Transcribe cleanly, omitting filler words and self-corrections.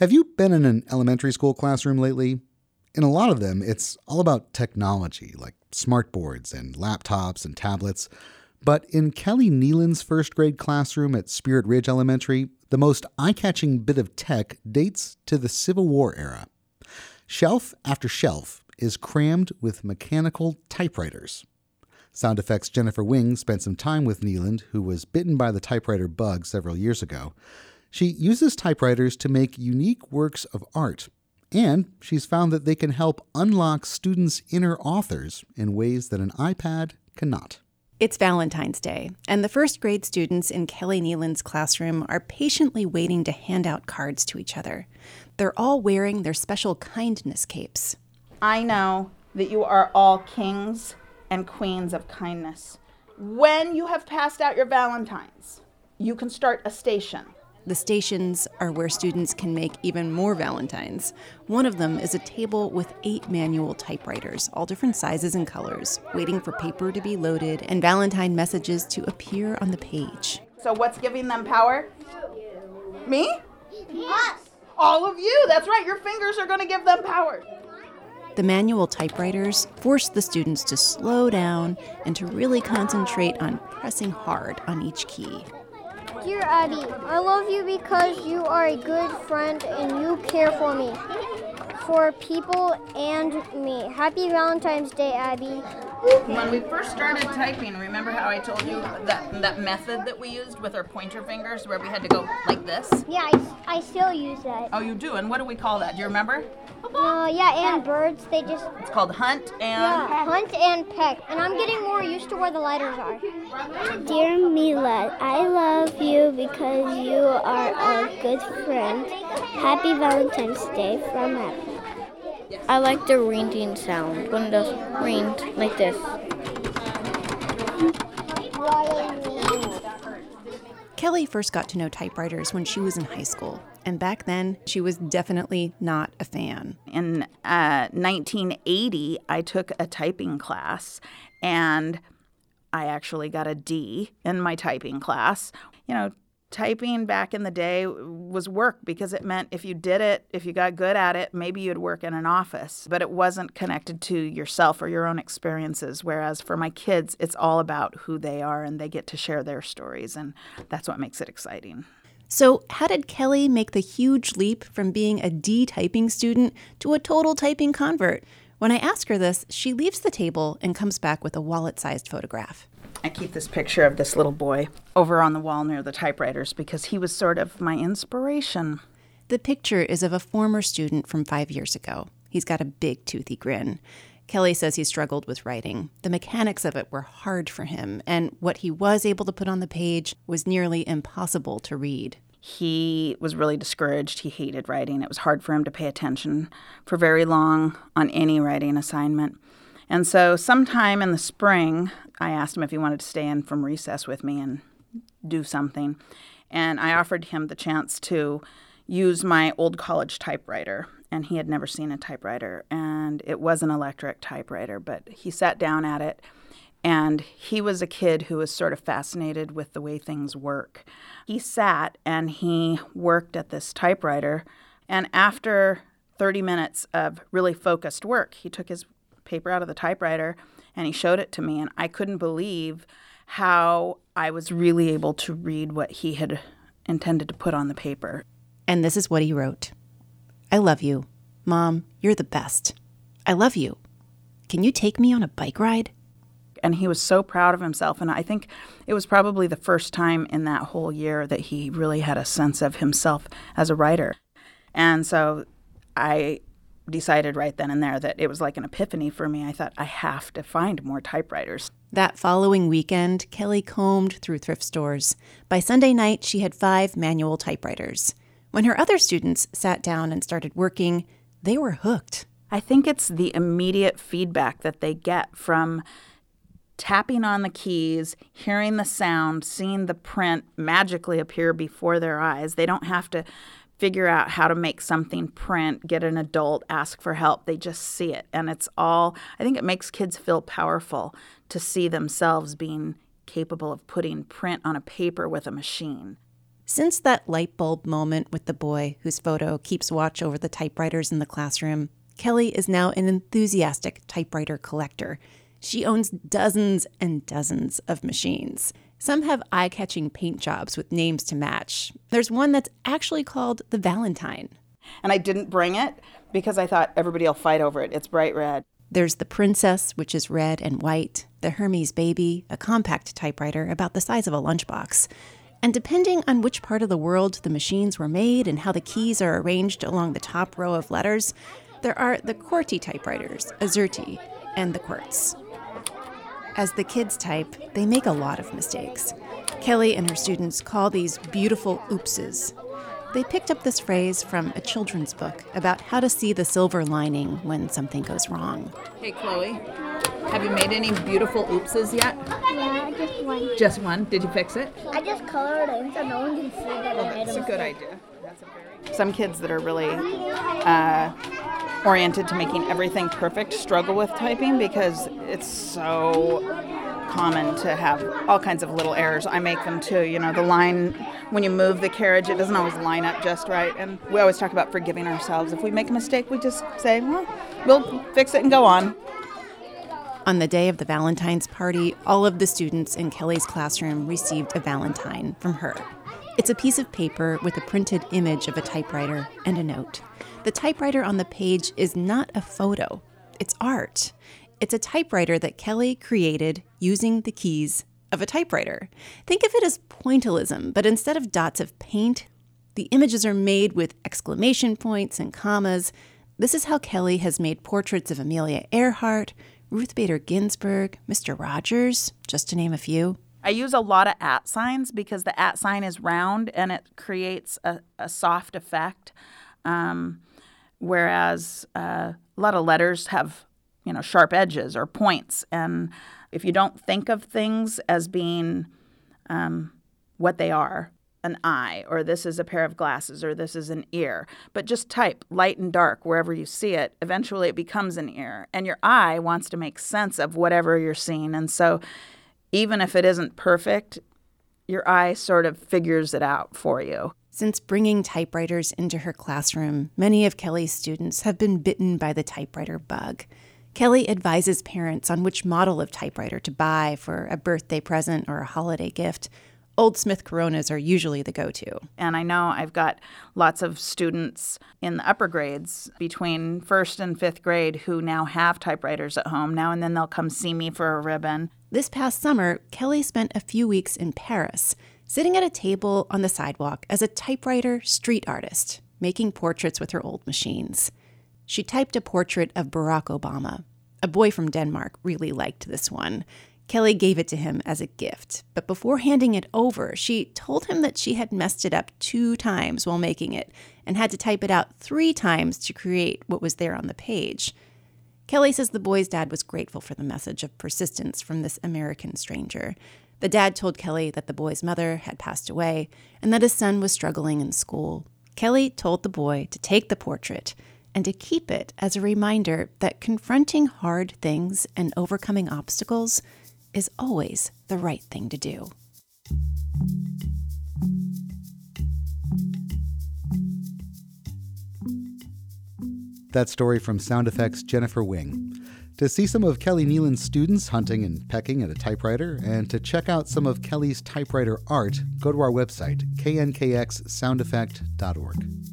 Have you been in an elementary school classroom lately? In a lot of them, it's all about technology, like smartboards and laptops and tablets. But in Kelly Nealon's first grade classroom at Spirit Ridge Elementary, the most eye-catching bit of tech dates to the Civil War era. Shelf after shelf is crammed with mechanical typewriters. Sound Effects' Jennifer Wing spent some time with Nealon, who was bitten by the typewriter bug several years ago. She uses typewriters to make unique works of art, and she's found that they can help unlock students' inner authors in ways that an iPad cannot. It's Valentine's Day, and the first grade students in Kelly Nealon's classroom are patiently waiting to hand out cards to each other. They're all wearing their special kindness capes. I know that you are all kings and queens of kindness. When you have passed out your Valentines, you can start a station. The stations are where students can make even more Valentines. One of them is a table with 8 manual typewriters, all different sizes and colors, waiting for paper to be loaded and Valentine messages to appear on the page. So what's giving them power? Me? Us. All of you. That's right. Your fingers are going to give them power. The manual typewriters force the students to slow down and to really concentrate on pressing hard on each key. Dear Abby, I love you because you are a good friend and you care for me, for people and me. Happy Valentine's Day, Abby. When we first started typing, remember how I told you that method that we used with our pointer fingers where we had to go like this? Yeah, I still use that. Oh, you do? And what do we call that? Do you remember? Yeah, and birds, they just... It's called hunt and... Yeah, hunt and peck. And I'm getting more used to where the lighters are. Dear Mila, I love you because you are a good friend. Happy Valentine's Day from Abby. I like the ringing sound when it does ring like this. Kelly first got to know typewriters when she was in high school, and back then she was definitely not a fan. In 1980, I took a typing class, and I actually got a D in my typing class. You know, typing back in the day was work because it meant if you did it, if you got good at it, maybe you'd work in an office. But it wasn't connected to yourself or your own experiences, whereas for my kids, it's all about who they are and they get to share their stories, and that's what makes it exciting. So how did Kelly make the huge leap from being a D typing student to a total typing convert? When I ask her this, she leaves the table and comes back with a wallet-sized photograph. I keep this picture of this little boy over on the wall near the typewriters because he was sort of my inspiration. The picture is of a former student from 5 years ago. He's got a big toothy grin. Kelly says he struggled with writing. The mechanics of it were hard for him, and what he was able to put on the page was nearly impossible to read. He was really discouraged. He hated writing. It was hard for him to pay attention for very long on any writing assignment. And so sometime in the spring, I asked him if he wanted to stay in from recess with me and do something. And I offered him the chance to use my old college typewriter. And he had never seen a typewriter. And it was an electric typewriter, but he sat down at it. And he was a kid who was sort of fascinated with the way things work. He sat and he worked at this typewriter. And after 30 minutes of really focused work, he took his paper out of the typewriter and he showed it to me, and I couldn't believe how I was really able to read what he had intended to put on the paper. And this is what he wrote. I love you. Mom, you're the best. I love you. Can you take me on a bike ride? And he was so proud of himself, and I think it was probably the first time in that whole year that he really had a sense of himself as a writer. And so I decided right then and there that it was like an epiphany for me. I thought, I have to find more typewriters. That following weekend, Kelly combed through thrift stores. By Sunday night, she had 5 manual typewriters. When her other students sat down and started working, they were hooked. I think it's the immediate feedback that they get from tapping on the keys, hearing the sound, seeing the print magically appear before their eyes. They don't have to figure out how to make something print, get an adult, ask for help. They just see it. And it's all, I think it makes kids feel powerful to see themselves being capable of putting print on a paper with a machine. Since that light bulb moment with the boy whose photo keeps watch over the typewriters in the classroom, Kelly is now an enthusiastic typewriter collector. She owns dozens and dozens of machines. Some have eye-catching paint jobs with names to match. There's one that's actually called the Valentine. And I didn't bring it because I thought everybody will fight over it. It's bright red. There's the Princess, which is red and white, the Hermes Baby, a compact typewriter about the size of a lunchbox. And depending on which part of the world the machines were made and how the keys are arranged along the top row of letters, there are the QWERTY typewriters, Azerty, and the Quartz. As the kids type, they make a lot of mistakes. Kelly and her students call these beautiful oopses. They picked up this phrase from a children's book about how to see the silver lining when something goes wrong. Hey, Chloe, have you made any beautiful oopses yet? Yeah, just one. Just one. Did you fix it? I just colored it so no one can see that I made a That's a mistake. good idea. Some kids that are really oriented to making everything perfect struggle with typing because it's so common to have all kinds of little errors. I make them too. You know, the line, when you move the carriage, it doesn't always line up just right. And we always talk about forgiving ourselves. If we make a mistake, we just say, well, we'll fix it and go on. On the day of the Valentine's party, all of the students in Kelly's classroom received a Valentine from her. It's a piece of paper with a printed image of a typewriter and a note. The typewriter on the page is not a photo, it's art. It's a typewriter that Kelly created using the keys of a typewriter. Think of it as pointillism, but instead of dots of paint, the images are made with exclamation points and commas. This is how Kelly has made portraits of Amelia Earhart, Ruth Bader Ginsburg, Mr. Rogers, just to name a few. I use a lot of @ signs because the @ sign is round and it creates a soft effect, whereas a lot of letters have, sharp edges or points. And if you don't think of things as being what they are, an eye, or this is a pair of glasses, or this is an ear, but just type light and dark wherever you see it, eventually it becomes an ear. And your eye wants to make sense of whatever you're seeing. And so even if it isn't perfect, your eye sort of figures it out for you. Since bringing typewriters into her classroom, many of Kelly's students have been bitten by the typewriter bug. Kelly advises parents on which model of typewriter to buy for a birthday present or a holiday gift. Old Smith Coronas are usually the go-to. And I know I've got lots of students in the upper grades between 1st and 5th grade who now have typewriters at home. Now and then they'll come see me for a ribbon. This past summer, Kelly spent a few weeks in Paris, sitting at a table on the sidewalk as a typewriter street artist, making portraits with her old machines. She typed a portrait of Barack Obama. A boy from Denmark really liked this one. Kelly gave it to him as a gift, but before handing it over, she told him that she had messed it up 2 times while making it and had to type it out 3 times to create what was there on the page. Kelly says the boy's dad was grateful for the message of persistence from this American stranger. The dad told Kelly that the boy's mother had passed away and that his son was struggling in school. Kelly told the boy to take the portrait and to keep it as a reminder that confronting hard things and overcoming obstacles is always the right thing to do. That story from Sound Effects' Jennifer Wing. To see some of Kelly Nealon's students hunting and pecking at a typewriter, and to check out some of Kelly's typewriter art, go to our website, knkxsoundeffect.org.